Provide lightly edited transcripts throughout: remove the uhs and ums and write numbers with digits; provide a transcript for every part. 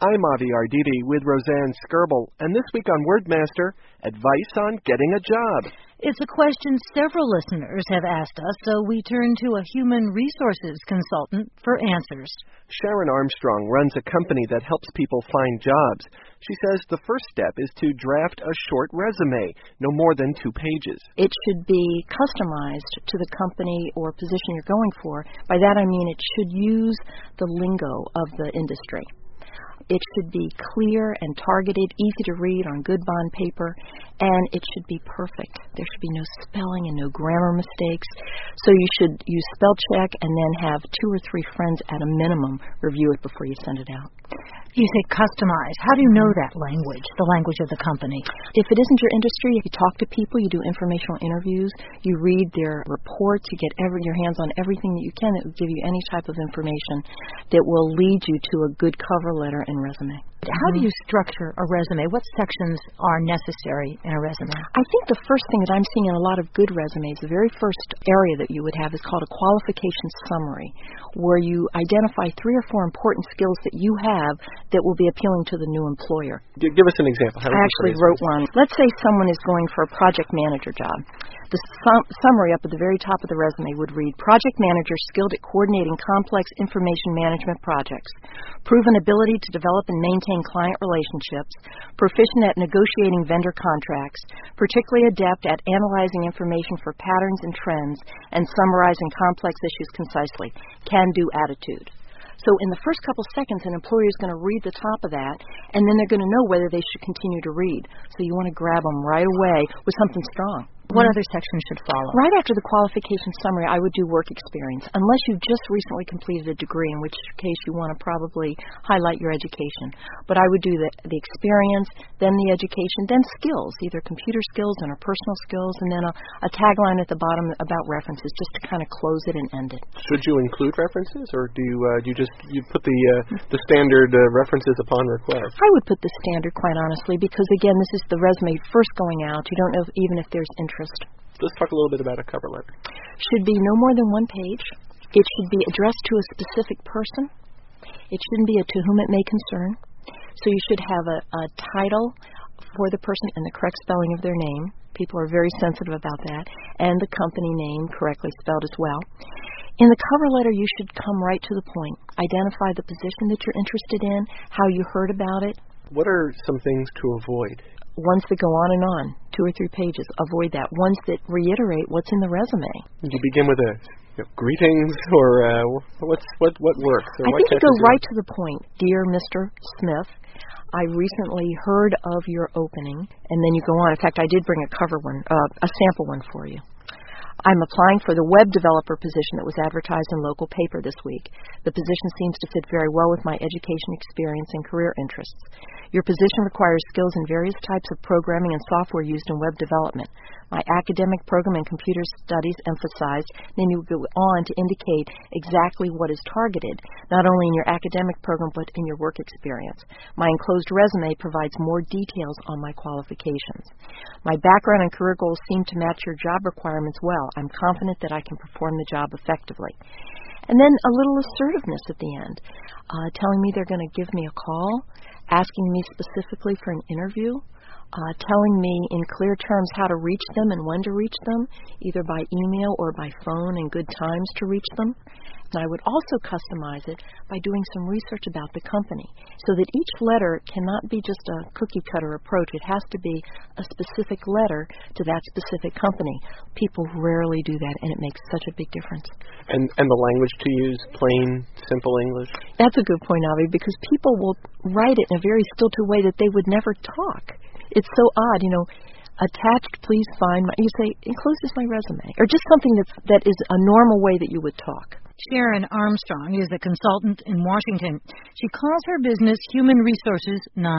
I'm Avi Arditi with Roseanne Skirble, and this week on Wordmaster, advice on getting a job. It's a question several listeners have asked us, so we turn to a human resources consultant for answers. Sharon Armstrong runs a company that helps people find jobs. She says the first step is to draft a short resume, no more than 2 pages. It should be customized to the company or position you're going for. By that I mean it should use the lingo of the industry. It should be clear and targeted, easy to read on good bond paper, and it should be perfect. There should be no spelling and no grammar mistakes. So you should use spell check and then have 2 or 3 friends at a minimum review it before you send it out. You say customize. How do you know that language, the language of the company? If it isn't your industry, you talk to people, you do informational interviews, you read their reports, you get your hands on everything that you can that will give you any type of information that will lead you to a good cover letter and resume. How do you structure a resume? What sections are necessary in a resume? I think the first thing that I'm seeing in a lot of good resumes, the very first area that you would have is called a qualification summary, where you identify 3 or 4 important skills that you have that will be appealing to the new employer. Give us an example. I actually wrote one. Let's say someone is going for a project manager job. The summary up at the very top of the resume would read, project manager skilled at coordinating complex information management projects, proven ability to develop and maintain client relationships, proficient at negotiating vendor contracts, particularly adept at analyzing information for patterns and trends, and summarizing complex issues concisely. Can-do attitude. So in the first couple seconds, an employer is going to read the top of that, and then they're going to know whether they should continue to read. So you want to grab them right away with something strong. What other sections should follow? Right after the qualification summary, I would do work experience, unless you've just recently completed a degree, in which case you want to probably highlight your education. But I would do the experience, then the education, then skills, either computer skills and or personal skills, and then a tagline at the bottom about references, just to kind of close it and end it. Should you include references, or do you just put the standard references upon request? I would put the standard, quite honestly, because again, this is the resume first going out. You don't know even if there's interest. Let's talk a little bit about a cover letter. Should be no more than 1 page. It should be addressed to a specific person. It shouldn't be a to whom it may concern. So you should have a title for the person and the correct spelling of their name. People are very sensitive about that. And the company name correctly spelled as well. In the cover letter, you should come right to the point. Identify the position that you're interested in, how you heard about it. What are some things to avoid? Ones that go on and on, 2 or 3 pages. Avoid that. Ones that reiterate what's in the resume. You begin with greetings, or what works? I think you go right to the point. Dear Mr. Smith, I recently heard of your opening, and then you go on. In fact, I did bring a sample one for you. I'm applying for the web developer position that was advertised in local paper this week. The position seems to fit very well with my education experience and career interests. Your position requires skills in various types of programming and software used in web development. My academic program in computer studies emphasized, then you go on to indicate exactly what is targeted, not only in your academic program but in your work experience. My enclosed resume provides more details on my qualifications. My background and career goals seem to match your job requirements well. I'm confident that I can perform the job effectively. And then a little assertiveness at the end, telling me they're going to give me a call, asking me specifically for an interview, telling me in clear terms how to reach them and when to reach them, either by email or by phone, and good times to reach them. And I would also customize it by doing some research about the company, so that each letter cannot be just a cookie-cutter approach. It has to be a specific letter to that specific company. People rarely do that, and it makes such a big difference. And the language to use, plain, simple English? That's a good point, Avi, because people will write it in a very stilted way that they would never talk. It's so odd, attached, please find my, you say, enclosed is my resume, or just something that is a normal way that you would talk. Sharon Armstrong is a consultant in Washington. She calls her business Human Resources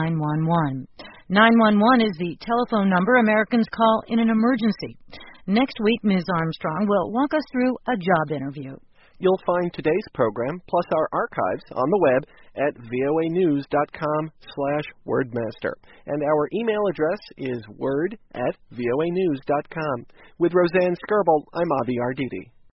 911. 911 is the telephone number Americans call in an emergency. Next week, Ms. Armstrong will walk us through a job interview. You'll find today's program, plus our archives, on the web at voanews.com/wordmaster. And our email address is word@voanews.com. With Roseanne Skirble, I'm Avi Arditi.